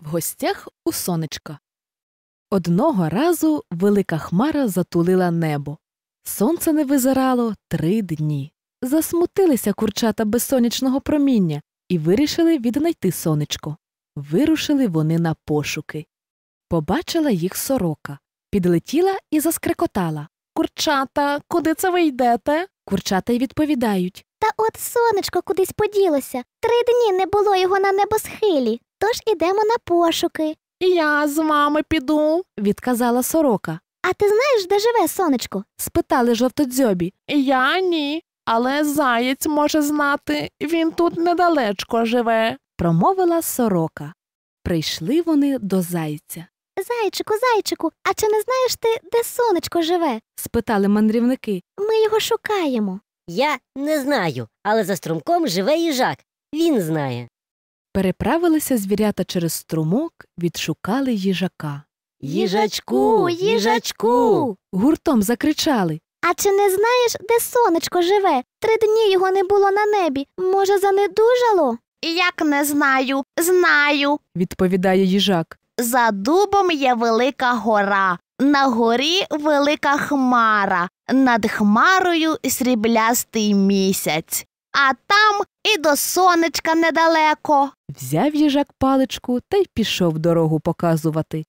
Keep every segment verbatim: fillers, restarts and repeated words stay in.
гостях у сонечка. Одного разу велика хмара затулила небо. Сонце не визирало три дні. Засмутилися курчата без сонячного проміння і вирішили віднайти сонечко. Вирушили вони на пошуки. Побачила їх сорока. Підлетіла і заскрекотала. «Курчата, куди це ви йдете?» Курчата й відповідають. Та от сонечко кудись поділося. Три дні не було його на небосхилі, тож ідемо на пошуки. «Я з вами піду», – відказала сорока. А ти знаєш, де живе сонечко? – спитали жовтодзьобі. «Я ні, але заєць може знати, він тут недалечко живе», – промовила сорока. Прийшли вони до зайця. «Зайчику, зайчику, а чи не знаєш ти, де сонечко живе?» – спитали мандрівники. «Ми його шукаємо». Я не знаю, але за струмком живе їжак. Він знає. Переправилися звірята через струмок, відшукали їжака. Їжачку, їжачку! Гуртом закричали. А чи не знаєш, де сонечко живе? Три дні його не було на небі. Може, занедужало? Як не знаю, знаю. Відповідає їжак. За дубом є велика гора. На горі велика хмара. Над хмарою сріблястий місяць. А там і до сонечка недалеко. Взяв їжак паличку та й пішов дорогу показувати.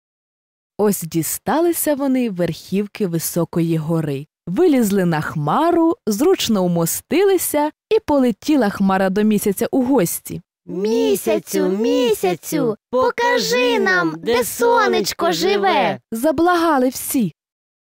Ось дісталися вони верхівки високої гори. Вилізли на хмару, зручно умостилися, і полетіла хмара до місяця у гості. «Місяцю, місяцю, покажи нам, де сонечко живе!» Заблагали всі.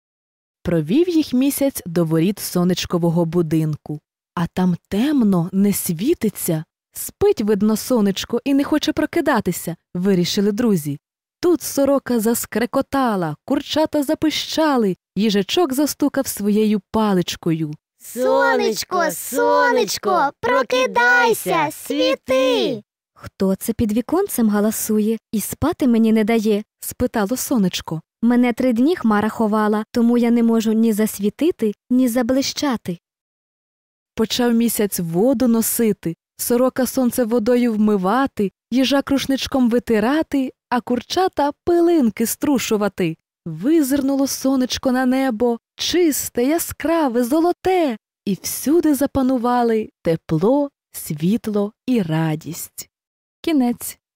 Провів їх місяць до воріт сонечкового будинку. А там темно, не світиться. Спить, видно, сонечко і не хоче прокидатися, вирішили друзі. Тут сорока заскрекотала, курчата запищали, їжачок застукав своєю паличкою. «Сонечко, сонечко, прокидайся, світи!» «Хто це під віконцем галасує і спати мені не дає?» – спитало сонечко. «Мене три дні хмара ховала, тому я не можу ні засвітити, ні заблищати». Почав місяць воду носити, сорока сонце водою вмивати, їжак рушничком витирати, а курчата пилинки струшувати. Визирнуло сонечко на небо, чисте, яскраве, золоте, і всюди запанували тепло, світло і радість. Кінець.